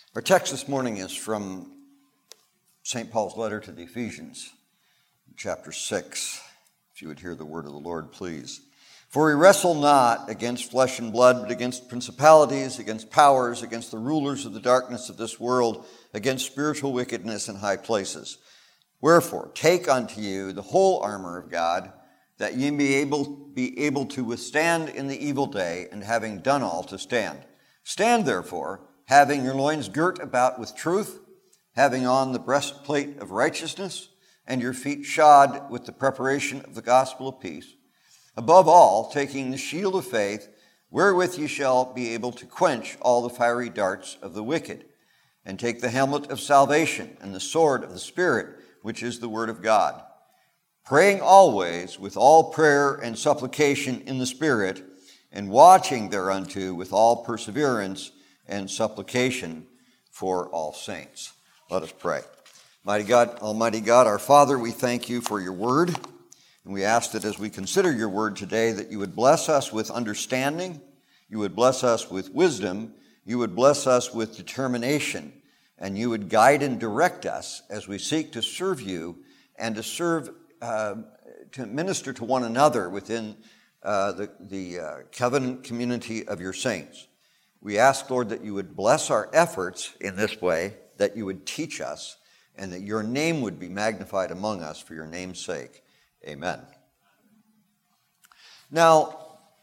Our text this morning is from St. Paul's letter to the Ephesians, chapter 6. If you would hear the word of the Lord, please. For we wrestle not against flesh and blood, but against principalities, against powers, against the rulers of the darkness of this world, against spiritual wickedness in high places. Wherefore, take unto you the whole armor of God, that ye be able to withstand in the evil day, and having done all, to stand. Stand therefore, having your loins girt about with truth, having on the breastplate of righteousness, and your feet shod with the preparation of the gospel of peace. Above all, taking the shield of faith, wherewith ye shall be able to quench all the fiery darts of the wicked, and take the helmet of salvation and the sword of the Spirit, which is the word of God, praying always with all prayer and supplication in the Spirit, and watching thereunto with all perseverance and supplication for all saints. Let us pray. Almighty God, our Father, we thank you for your word, and we ask that as we consider your word today, that you would bless us with understanding, you would bless us with wisdom, you would bless us with determination, and you would guide and direct us as we seek to serve you and to minister to one another within the covenant community of your saints. We ask, Lord, that you would bless our efforts in this way, that you would teach us, and that your name would be magnified among us for your name's sake. Amen. Now,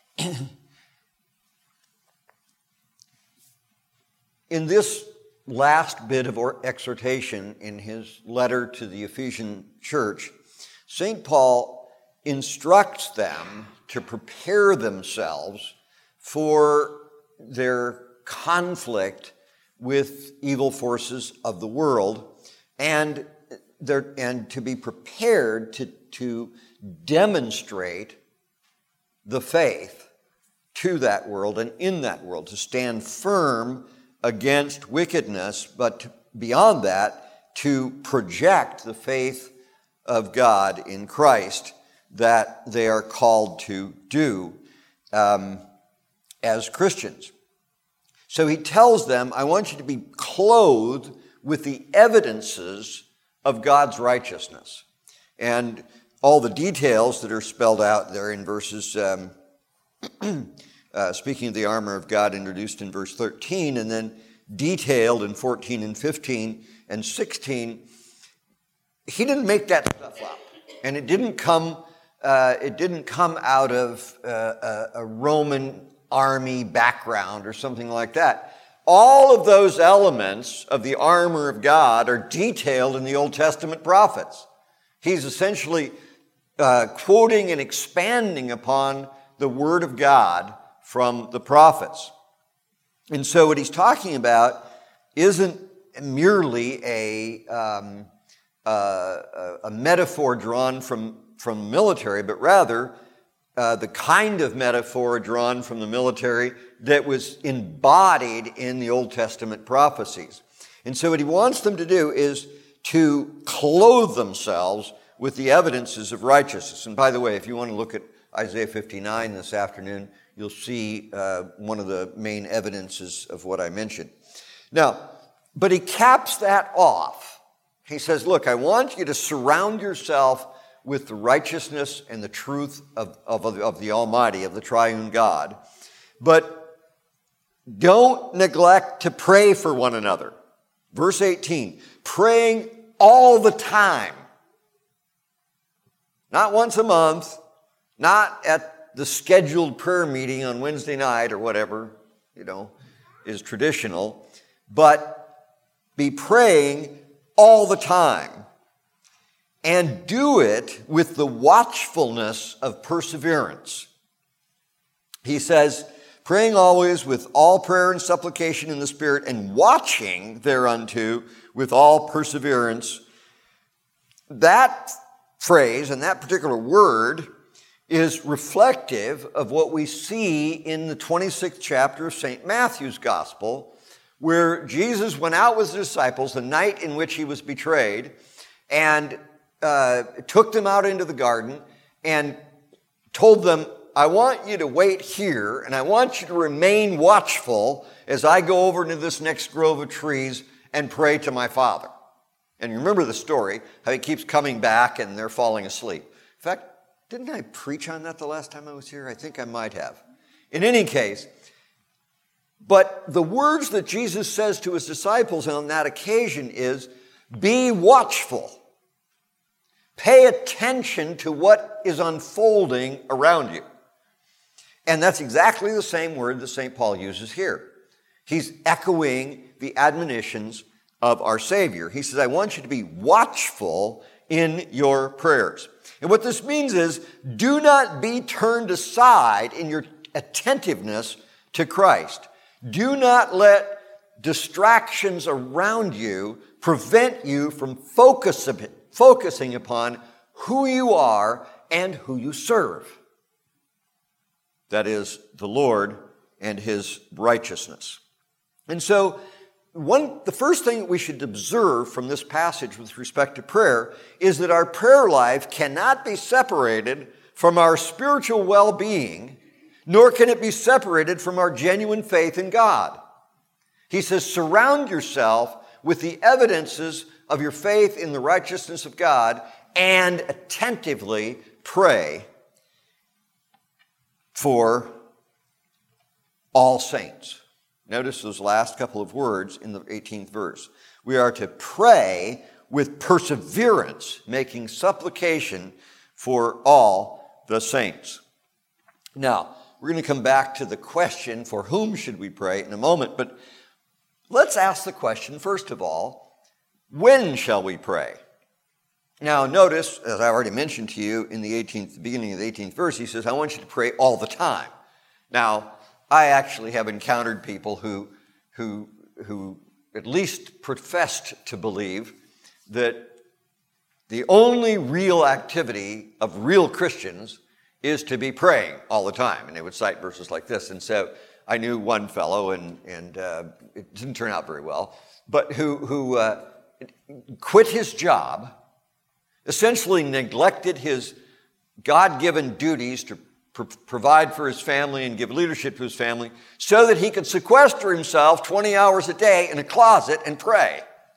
in this last bit of exhortation in his letter to the Ephesian church, St. Paul instructs them to prepare themselves for their conflict with evil forces of the world, and to be prepared to demonstrate the faith to that world and in that world, to stand firm against wickedness, but beyond that, to project the faith of God in Christ that they are called to do as Christians. So he tells them, I want you to be clothed with the evidences of God's righteousness. And all the details that are spelled out there in verses, speaking of the armor of God introduced in verse 13, and then detailed in 14 and 15 and 16, he didn't make that stuff up. And it didn't come out of a Roman army background or something like that. All of those elements of the armor of God are detailed in the Old Testament prophets. He's essentially quoting and expanding upon the Word of God from the prophets. And so what he's talking about isn't merely a metaphor drawn from military, but rather the kind of metaphor drawn from the military that was embodied in the Old Testament prophecies. And so what he wants them to do is to clothe themselves with the evidences of righteousness. And by the way, if you want to look at Isaiah 59 this afternoon, you'll see one of the main evidences of what I mentioned. Now, but he caps that off. He says, look, I want you to surround yourself with the righteousness and the truth of the Almighty, of the triune God. But don't neglect to pray for one another. Verse 18, praying all the time. Not once a month, not at the scheduled prayer meeting on Wednesday night or whatever, is traditional, but be praying all the time. And do it with the watchfulness of perseverance. He says, praying always with all prayer and supplication in the Spirit, and watching thereunto with all perseverance. That phrase and that particular word is reflective of what we see in the 26th chapter of St. Matthew's Gospel, where Jesus went out with his disciples the night in which he was betrayed, and took them out into the garden and told them, I want you to wait here, and I want you to remain watchful as I go over into this next grove of trees and pray to my Father. And you remember the story, how he keeps coming back and they're falling asleep. In fact, didn't I preach on that the last time I was here? I think I might have. In any case, but the words that Jesus says to his disciples on that occasion is, be watchful. Pay attention to what is unfolding around you. And that's exactly the same word that St. Paul uses here. He's echoing the admonitions of our Savior. He says, I want you to be watchful in your prayers. And what this means is, do not be turned aside in your attentiveness to Christ. Do not let distractions around you prevent you from focusing upon who you are and who you serve. That is, the Lord and his righteousness. And so, the first thing that we should observe from this passage with respect to prayer is that our prayer life cannot be separated from our spiritual well-being, nor can it be separated from our genuine faith in God. He says, surround yourself with the evidences of your faith in the righteousness of God and attentively pray for all saints. Notice those last couple of words in the 18th verse. We are to pray with perseverance, making supplication for all the saints. Now, we're going to come back to the question, for whom should we pray, in a moment, but let's ask the question, first of all, when shall we pray? Now, notice, as I already mentioned to you in the beginning of the 18th verse, he says, I want you to pray all the time. Now, I actually have encountered people who at least professed to believe that the only real activity of real Christians is to be praying all the time. And they would cite verses like this. And so I knew one fellow, and it didn't turn out very well, but who quit his job, essentially neglected his God-given duties to provide for his family and give leadership to his family so that he could sequester himself 20 hours a day in a closet and pray.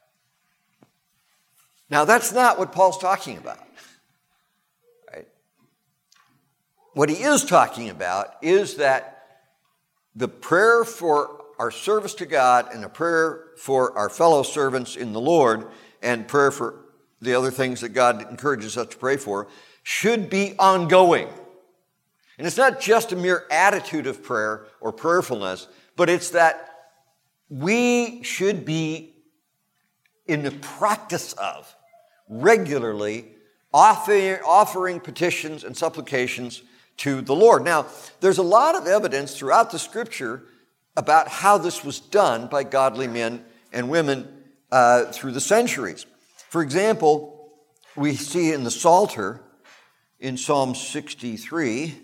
Now, that's not what Paul's talking about. Right? What he is talking about is that the prayer for our service to God and a prayer for our fellow servants in the Lord and prayer for the other things that God encourages us to pray for should be ongoing. And it's not just a mere attitude of prayer or prayerfulness, but it's that we should be in the practice of regularly offering petitions and supplications to the Lord. Now, there's a lot of evidence throughout the Scripture about how this was done by godly men and women through the centuries. For example, we see in the Psalter, in Psalm 63,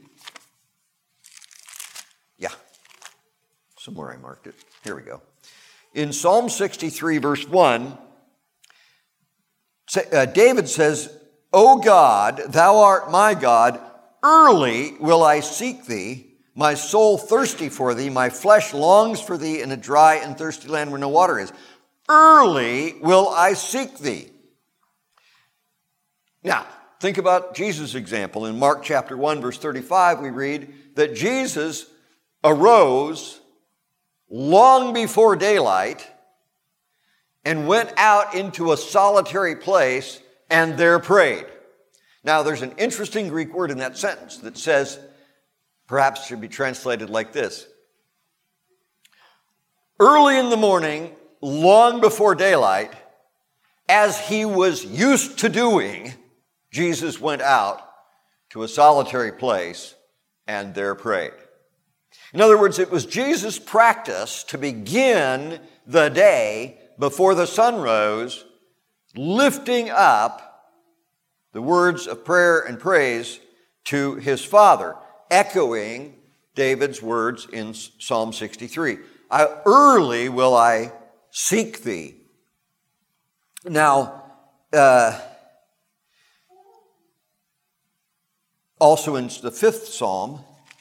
somewhere I marked it. Here we go. In Psalm 63, verse 1, David says, O God, thou art my God, early will I seek thee, my soul thirsty for thee, my flesh longs for thee in a dry and thirsty land where no water is. Early will I seek thee. Now, think about Jesus' example. In Mark chapter 1, verse 35, we read that Jesus arose long before daylight and went out into a solitary place and there prayed. Now, there's an interesting Greek word in that sentence that says, perhaps should be translated like this. Early in the morning, long before daylight, as he was used to doing, Jesus went out to a solitary place and there prayed. In other words, it was Jesus' practice to begin the day before the sun rose, lifting up the words of prayer and praise to his Father, echoing David's words in Psalm 63. Early will I seek thee. Now, also in the 5th Psalm,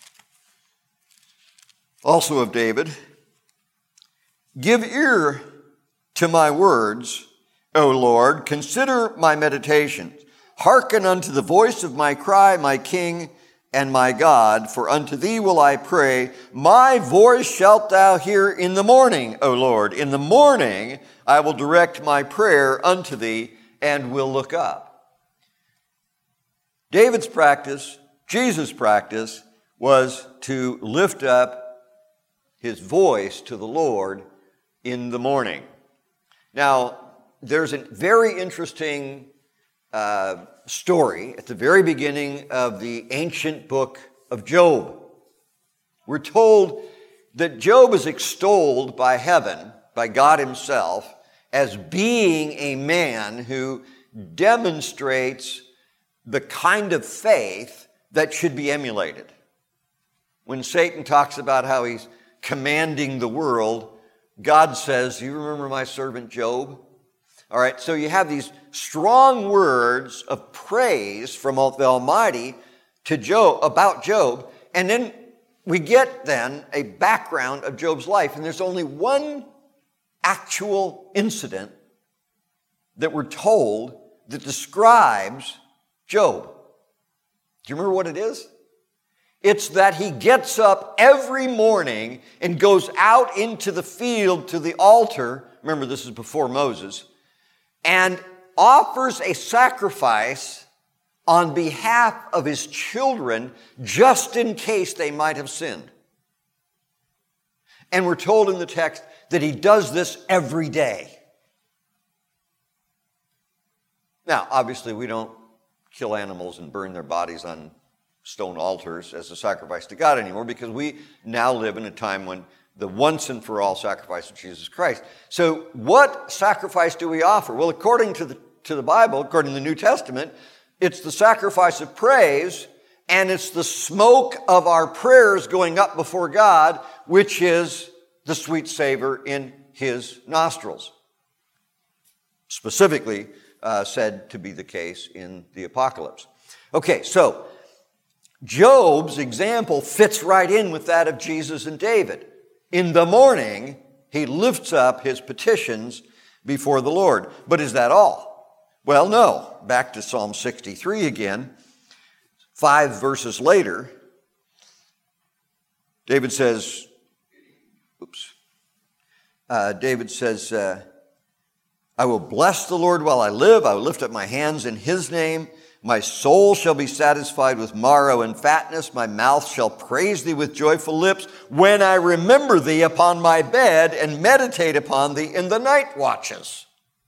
Also of David, give ear to my words, O Lord, consider my meditation. Hearken unto the voice of my cry, my King and my God, for unto thee will I pray. My voice shalt thou hear in the morning, O Lord. In the morning I will direct my prayer unto thee and will look up. David's practice, Jesus' practice, was to lift up his voice to the Lord in the morning. Now, there's a very interesting story at the very beginning of the ancient book of Job. We're told that Job is extolled by heaven, by God himself, as being a man who demonstrates the kind of faith that should be emulated. When Satan talks about how he's commanding the world, God says, "You remember my servant Job?" All right, so you have these strong words of praise from the Almighty to Job, about Job, and then we get then a background of Job's life, and there's only one actual incident that we're told that describes Job. Do you remember what it is? It's that he gets up every morning and goes out into the field to the altar. Remember, this is before Moses. And offers a sacrifice on behalf of his children just in case they might have sinned. And we're told in the text that he does this every day. Now, obviously, we don't kill animals and burn their bodies on stone altars as a sacrifice to God anymore, because we now live in a time when the once and for all sacrifice of Jesus Christ. So what sacrifice do we offer? Well, according to the Bible, according to the New Testament, it's the sacrifice of praise, and it's the smoke of our prayers going up before God, which is the sweet savor in his nostrils. Specifically said to be the case in the Apocalypse. Okay, so Job's example fits right in with that of Jesus and David. In the morning, he lifts up his petitions before the Lord. But is that all? Well, no. Back to Psalm 63 again. 5 verses later, David says, I will bless the Lord while I live. I will lift up my hands in his name. My soul shall be satisfied with marrow and fatness. My mouth shall praise thee with joyful lips when I remember thee upon my bed and meditate upon thee in the night watches.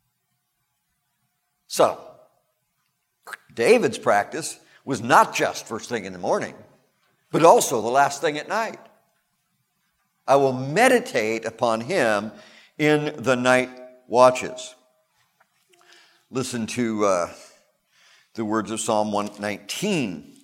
So, David's practice was not just first thing in the morning, but also the last thing at night. I will meditate upon him in the night watches. Listen to the words of Psalm 119.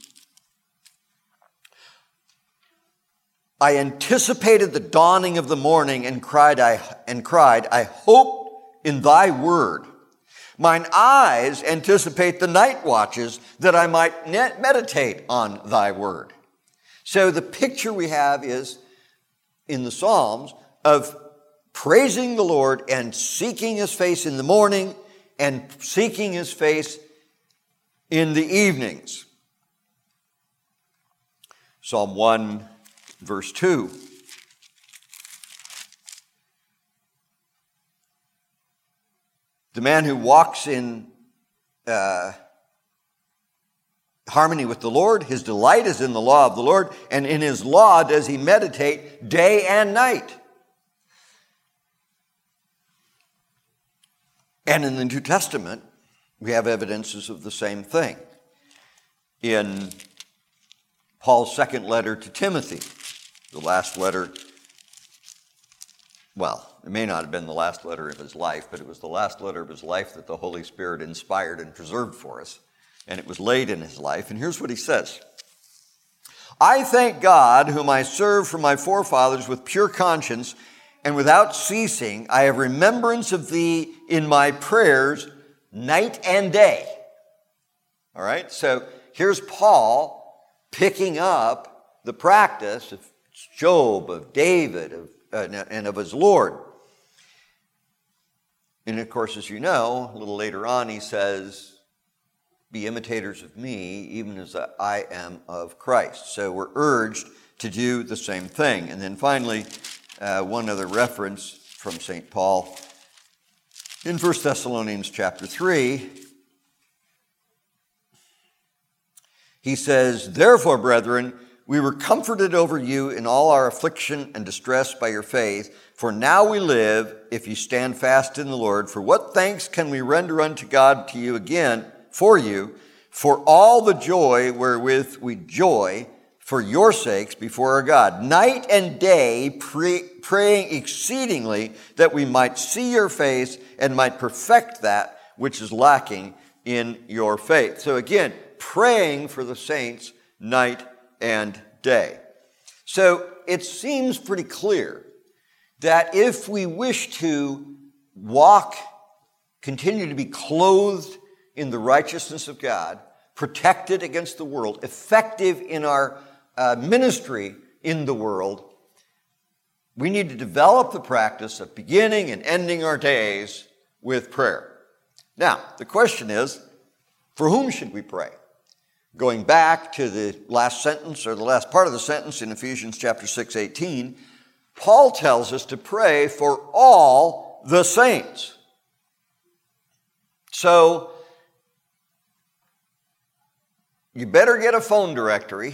I anticipated the dawning of the morning and cried, I hope in thy word. Mine eyes anticipate the night watches that I might meditate on thy word. So the picture we have is in the Psalms of praising the Lord and seeking his face in the morning and seeking his face in the evenings. Psalm 1, verse 2. The man who walks in harmony with the Lord, his delight is in the law of the Lord, and in his law does he meditate day and night. And in the New Testament, we have evidences of the same thing. In Paul's second letter to Timothy, the last letter, well, it may not have been the last letter of his life, but it was the last letter of his life that the Holy Spirit inspired and preserved for us. And it was laid in his life. And here's what he says. I thank God, whom I serve from my forefathers with pure conscience, and without ceasing, I have remembrance of thee in my prayers night and day. All right, so here's Paul picking up the practice of Job, of David, and of his Lord. And of course, as you know, a little later on, he says, be imitators of me, even as I am of Christ. So we're urged to do the same thing. And then finally, one other reference from St. Paul. In 1 Thessalonians chapter 3, he says, therefore, brethren, we were comforted over you in all our affliction and distress by your faith, for now we live, if you stand fast in the Lord. For what thanks can we render unto God to you again, for you, for all the joy wherewith we joy for your sakes before our God, night and day praying exceedingly that we might see your face and might perfect that which is lacking in your faith. So again, praying for the saints night and day. So it seems pretty clear that if we wish to continue to be clothed in the righteousness of God, protected against the world, effective in our ministry in the world, we need to develop the practice of beginning and ending our days with prayer. Now, the question is, for whom should we pray? Going back to the last sentence, or the last part of the sentence in Ephesians chapter 6:18, Paul tells us to pray for all the saints. So, you better get a phone directory.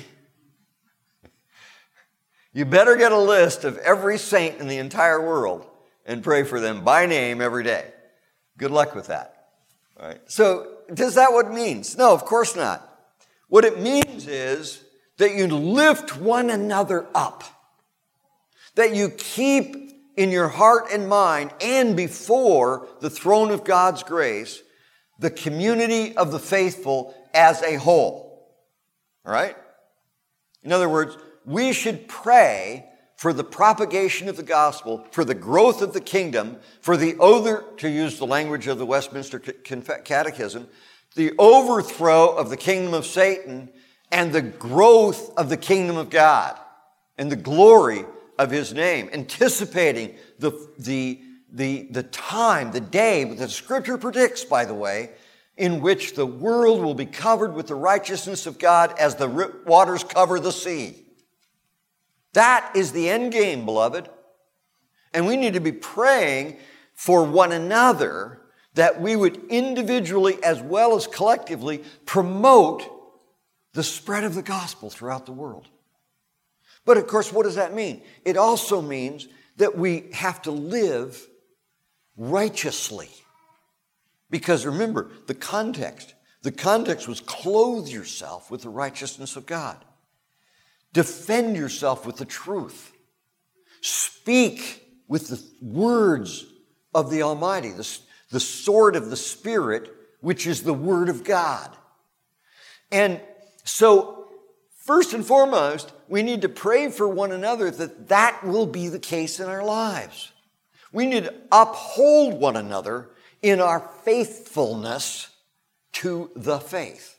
You better get a list of every saint in the entire world and pray for them by name every day. Good luck with that. All right. So, is that what it means? No, of course not. What it means is that you lift one another up, that you keep in your heart and mind and before the throne of God's grace the community of the faithful as a whole. All right? In other words, we should pray for the propagation of the gospel, for the growth of the kingdom, for the to use the language of the Westminster Catechism, the overthrow of the kingdom of Satan and the growth of the kingdom of God and the glory of his name, anticipating the time, the day that the Scripture predicts, by the way, in which the world will be covered with the righteousness of God as the waters cover the sea. That is the end game, beloved. And we need to be praying for one another that we would individually as well as collectively promote the spread of the gospel throughout the world. But of course, what does that mean? It also means that we have to live righteously. Because remember, the context was clothe yourself with the righteousness of God. Defend yourself with the truth. Speak with the words of the Almighty, the sword of the Spirit, which is the Word of God. And so, first and foremost, we need to pray for one another that will be the case in our lives. We need to uphold one another in our faithfulness to the faith.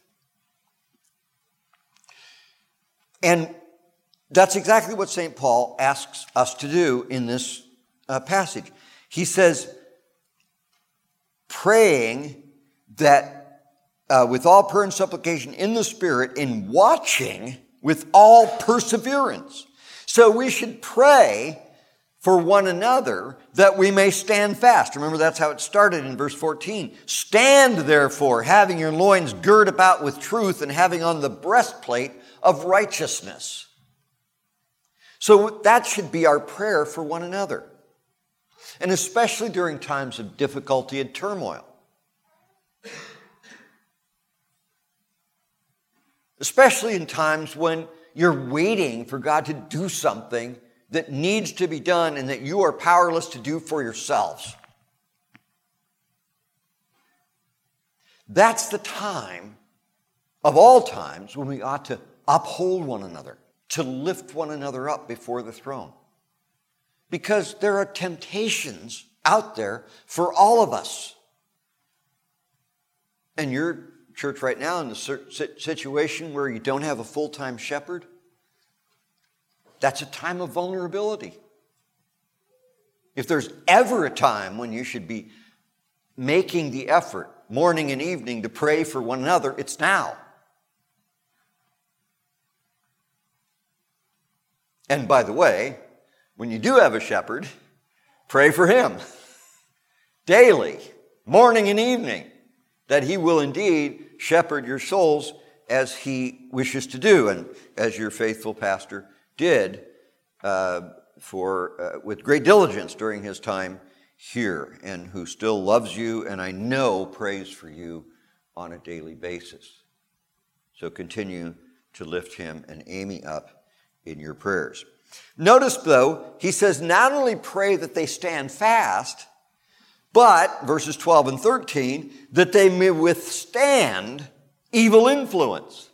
And that's exactly what St. Paul asks us to do in this passage. He says, praying that with all prayer and supplication in the Spirit, in watching with all perseverance. So we should pray for one another that we may stand fast. Remember, that's how it started in verse 14. Stand, therefore, having your loins girt about with truth and having on the breastplate of righteousness. So that should be our prayer for one another. And especially during times of difficulty and turmoil. Especially in times when you're waiting for God to do something that needs to be done and that you are powerless to do for yourselves. That's the time of all times when we ought to uphold one another, to lift one another up before the throne. Because there are temptations out there for all of us. And your church right now in the situation where you don't have a full-time shepherd, That's a time of vulnerability. If there's ever a time when you should be making the effort, morning and evening, to pray for one another, it's now. And by the way, when you do have a shepherd, pray for him daily, morning and evening, that he will indeed shepherd your souls as he wishes to do, and as your faithful pastor did with great diligence during his time here, and who still loves you, and I know prays for you on a daily basis. So continue to lift him and Amy up in your prayers. Notice, though, he says not only pray that they stand fast, but, verses 12 and 13, that they may withstand evil influence.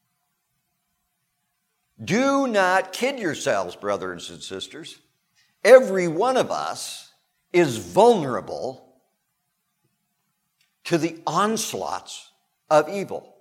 Do not kid yourselves, brothers and sisters. Every one of us is vulnerable to the onslaughts of evil.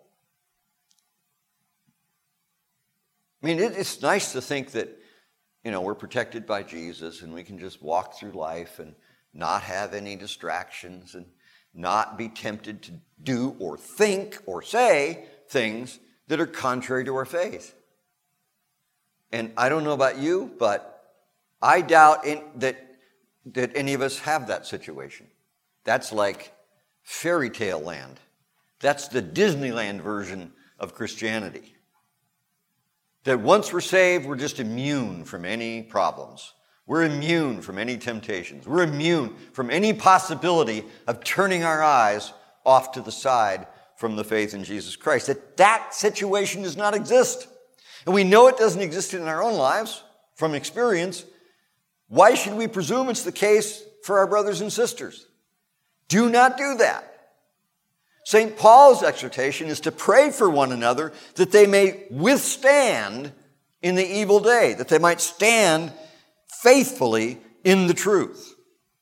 I mean, it's nice to think that, we're protected by Jesus and we can just walk through life and not have any distractions and not be tempted to do or think or say things that are contrary to our faith. And I don't know about you, but I doubt that any of us have that situation. That's like fairy tale land. That's the Disneyland version of Christianity. That once we're saved, we're just immune from any problems. We're immune from any temptations. We're immune from any possibility of turning our eyes off to the side from the faith in Jesus Christ. That situation does not exist. And we know it doesn't exist in our own lives from experience. Why should we presume it's the case for our brothers and sisters? Do not do that. St. Paul's exhortation is to pray for one another that they may withstand in the evil day, that they might stand faithfully in the truth.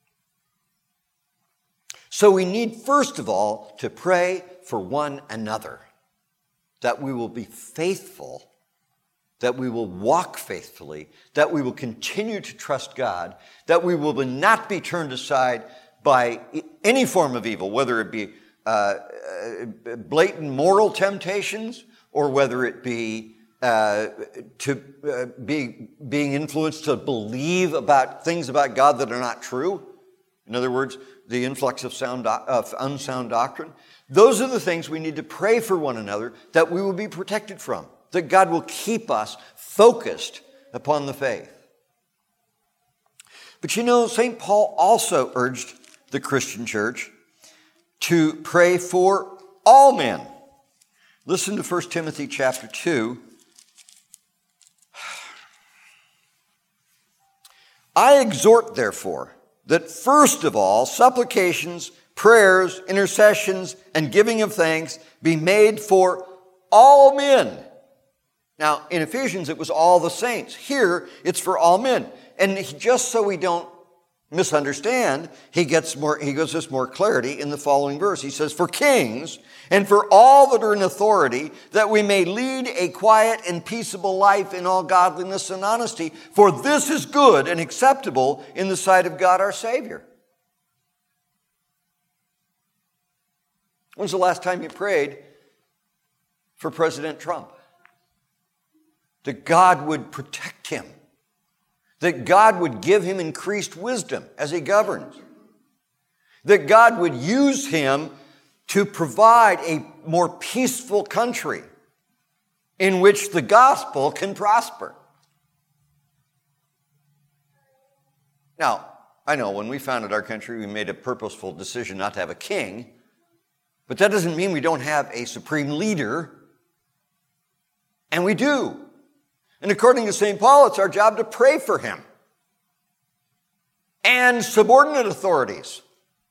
So we need, first of all, to pray for one another, that we will be faithful, that we will walk faithfully, that we will continue to trust God, that we will not be turned aside by any form of evil, whether it be blatant moral temptations, or whether it be being influenced to believe about things about God that are not true. In other words, the influx of unsound doctrine. Those are the things we need to pray for one another that we will be protected from, that God will keep us focused upon the faith. But St. Paul also urged the Christian church to pray for all men. Listen to 1 Timothy chapter 2. I exhort, therefore, that first of all, supplications, prayers, intercessions, and giving of thanks be made for all men. Now, in Ephesians, it was all the saints. Here, it's for all men. And just so we don't misunderstand, he gives us more clarity in the following verse. He says, for kings and for all that are in authority, that we may lead a quiet and peaceable life in all godliness and honesty, for this is good and acceptable in the sight of God our Savior. When's the last time you prayed for President Trump? That God would protect him. That God would give him increased wisdom as he governs. That God would use him to provide a more peaceful country in which the gospel can prosper. Now, I know when we founded our country, we made a purposeful decision not to have a king, but that doesn't mean we don't have a supreme leader, and we do. And according to St. Paul, it's our job to pray for him and subordinate authorities.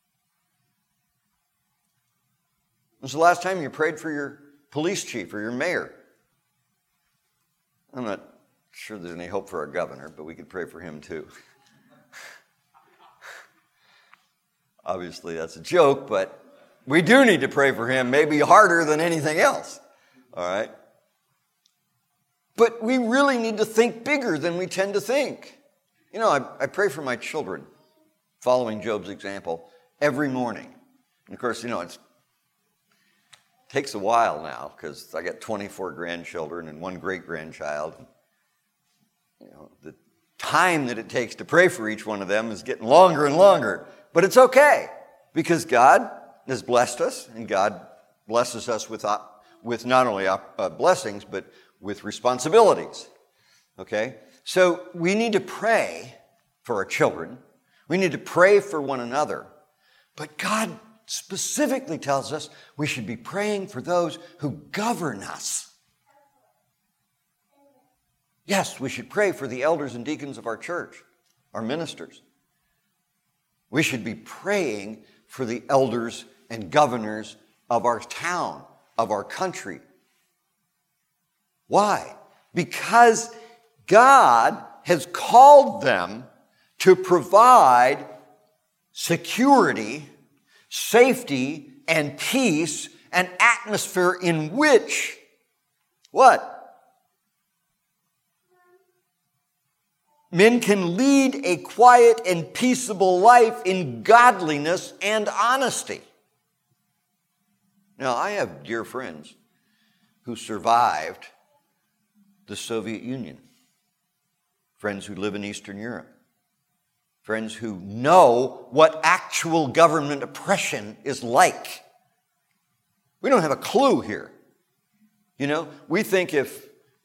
When's the last time you prayed for your police chief or your mayor? I'm not sure there's any hope for our governor, but we could pray for him too. Obviously, that's a joke, but we do need to pray for him, maybe harder than anything else. All right? But we really need to think bigger than we tend to think. You know, I pray for my children, following Job's example, every morning. And of course, you know, it takes a while now because I got 24 grandchildren and 1 great-grandchild. You know, the time that it takes to pray for each one of them is getting longer and longer. But it's okay because God has blessed us, and God blesses us with not only blessings, but with responsibilities. Okay? So we need to pray for our children. We need to pray for one another. But God specifically tells us we should be praying for those who govern us. Yes, we should pray for the elders and deacons of our church, our ministers. We should be praying for the elders and governors of our town, of our country. Why? Because God has called them to provide security, safety, and peace, an atmosphere in which, what? Men can lead a quiet and peaceable life in godliness and honesty. Now, I have dear friends who survived the Soviet Union, friends who live in Eastern Europe, friends who know what actual government oppression is like. We don't have a clue here. You know, we think if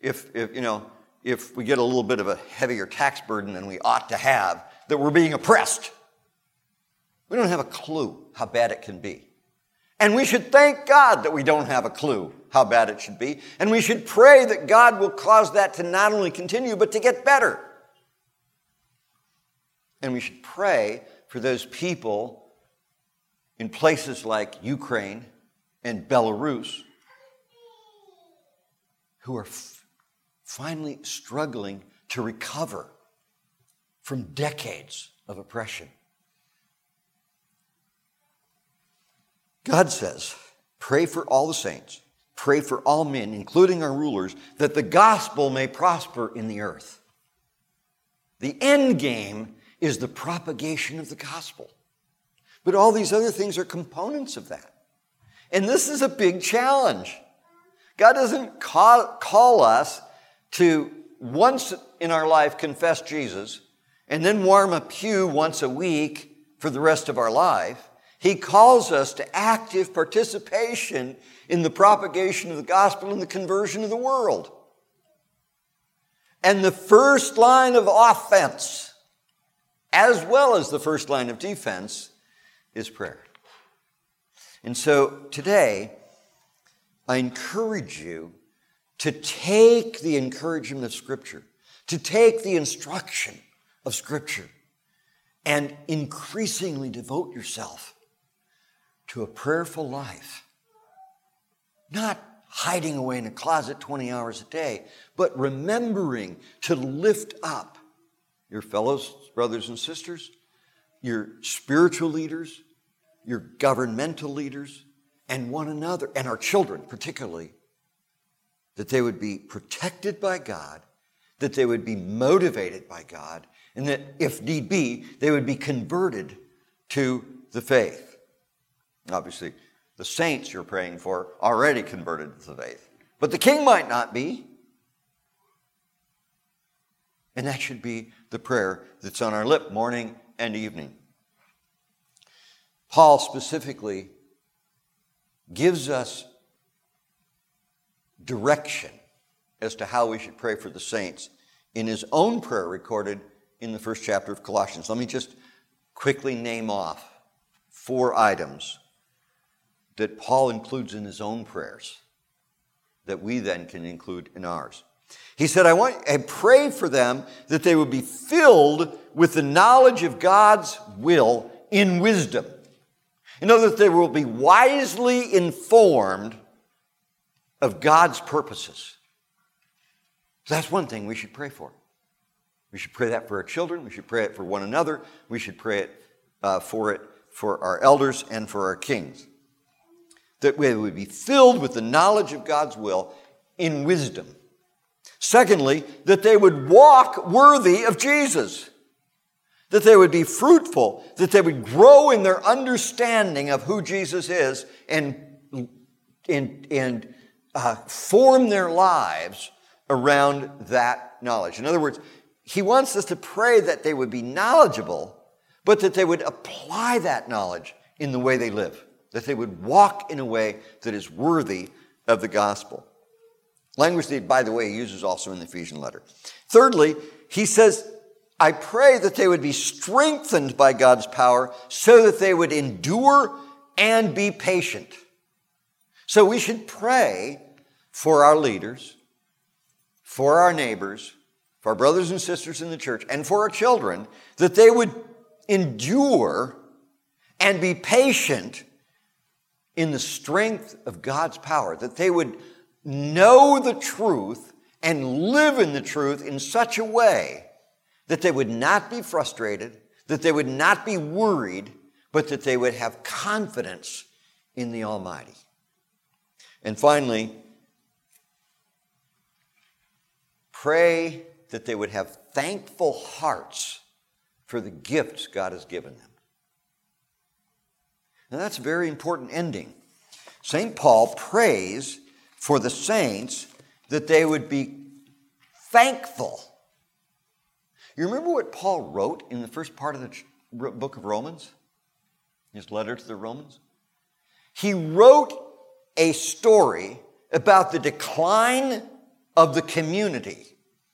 we get a little bit of a heavier tax burden than we ought to have, that we're being oppressed. We don't have a clue how bad it can be. And we should thank God that we don't have a clue how bad it should be. And we should pray that God will cause that to not only continue, but to get better. And we should pray for those people in places like Ukraine and Belarus who are finally struggling to recover from decades of oppression. God says, pray for all the saints, pray for all men, including our rulers, that the gospel may prosper in the earth. The end game is the propagation of the gospel. But all these other things are components of that. And this is a big challenge. God doesn't call us to once in our life confess Jesus and then warm a pew once a week for the rest of our life. He calls us to active participation in the propagation of the gospel and the conversion of the world. And the first line of offense, as well as the first line of defense, is prayer. And so today, I encourage you to take the encouragement of Scripture, to take the instruction of Scripture, and increasingly devote yourself to a prayerful life. Not hiding away in a closet 20 hours a day, but remembering to lift up your fellow brothers and sisters, your spiritual leaders, your governmental leaders, and one another, and our children particularly, that they would be protected by God, that they would be motivated by God, and that, if need be, they would be converted to the faith. Obviously, the saints you're praying for already converted to the faith. But the king might not be. And that should be the prayer that's on our lip morning and evening. Paul specifically gives us direction as to how we should pray for the saints in his own prayer recorded in the first chapter of Colossians. Let me just quickly name off 4 items that Paul includes in his own prayers that we then can include in ours. He said, I pray for them that they would be filled with the knowledge of God's will in wisdom. In other words, they will be wisely informed of God's purposes. So that's one thing we should pray for. We should pray that for our children. We should pray it for one another. We should pray it for our elders and for our kings. That we would be filled with the knowledge of God's will in wisdom. Secondly, that they would walk worthy of Jesus. That they would be fruitful, that they would grow in their understanding of who Jesus is and form their lives around that knowledge. In other words, he wants us to pray that they would be knowledgeable, but that they would apply that knowledge in the way they live, that they would walk in a way that is worthy of the gospel. Language that, by the way, he uses also in the Ephesian letter. Thirdly, he says, I pray that they would be strengthened by God's power so that they would endure and be patient. So we should pray for our leaders, for our neighbors, for our brothers and sisters in the church, and for our children, that they would endure and be patient in the strength of God's power, that they would know the truth and live in the truth in such a way that they would not be frustrated, that they would not be worried, but that they would have confidence in the Almighty. And finally, pray that they would have thankful hearts for the gifts God has given them. Now that's a very important ending. St. Paul prays for the saints that they would be thankful. You remember what Paul wrote in the first part of the book of Romans? His letter to the Romans? He wrote a story about the decline of the community,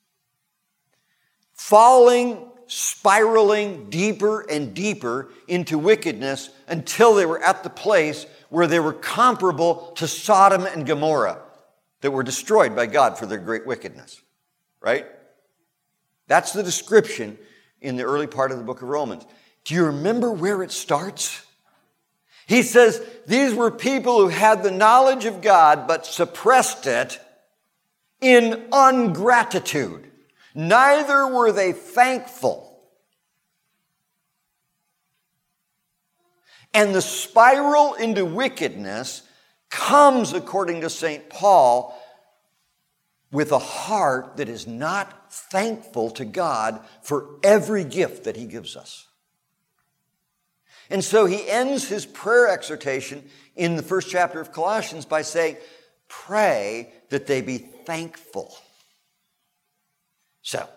falling, spiraling deeper and deeper into wickedness until they were at the place where they were comparable to Sodom and Gomorrah that were destroyed by God for their great wickedness. Right? That's the description in the early part of the book of Romans. Do you remember where it starts? He says these were people who had the knowledge of God but suppressed it in ingratitude. Neither were they thankful. And the spiral into wickedness comes, according to St. Paul, with a heart that is not thankful to God for every gift that he gives us. And so he ends his prayer exhortation in the first chapter of Colossians by saying, pray that they be thankful. So,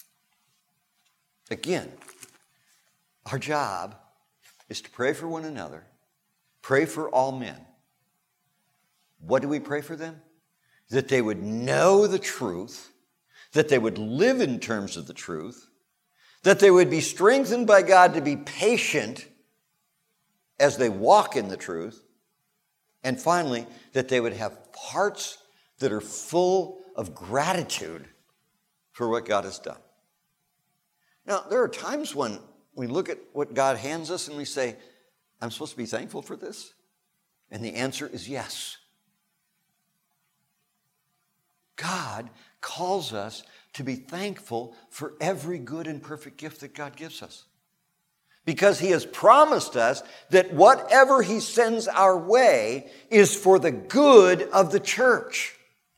again, our job is to pray for one another, pray for all men. What do we pray for them? That they would know the truth, that they would live in terms of the truth, that they would be strengthened by God to be patient as they walk in the truth, and finally, that they would have hearts that are full of gratitude for what God has done. Now, there are times when we look at what God hands us and we say, I'm supposed to be thankful for this? And the answer is yes. God calls us to be thankful for every good and perfect gift that God gives us. Because he has promised us that whatever he sends our way is for the good of the church.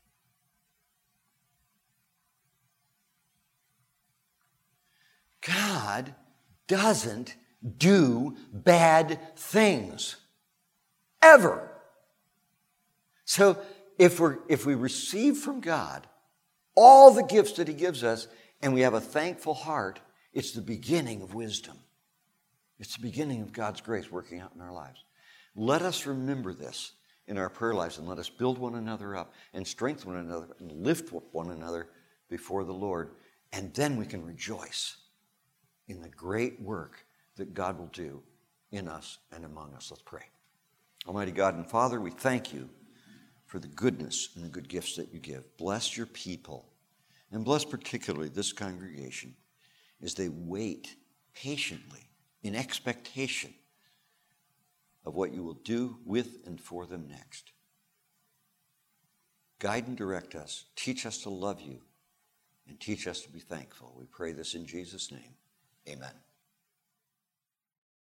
God doesn't do bad things. Ever. So if we receive from God all the gifts that he gives us and we have a thankful heart, it's the beginning of wisdom. It's the beginning of God's grace working out in our lives. Let us remember this in our prayer lives and let us build one another up and strengthen one another and lift one another before the Lord. And then we can rejoice in the great work that God will do in us and among us. Let's pray. Almighty God and Father, we thank you for the goodness and the good gifts that you give. Bless your people and bless particularly this congregation as they wait patiently in expectation of what you will do with and for them next. Guide and direct us. Teach us to love you and teach us to be thankful. We pray this in Jesus' name. Amen.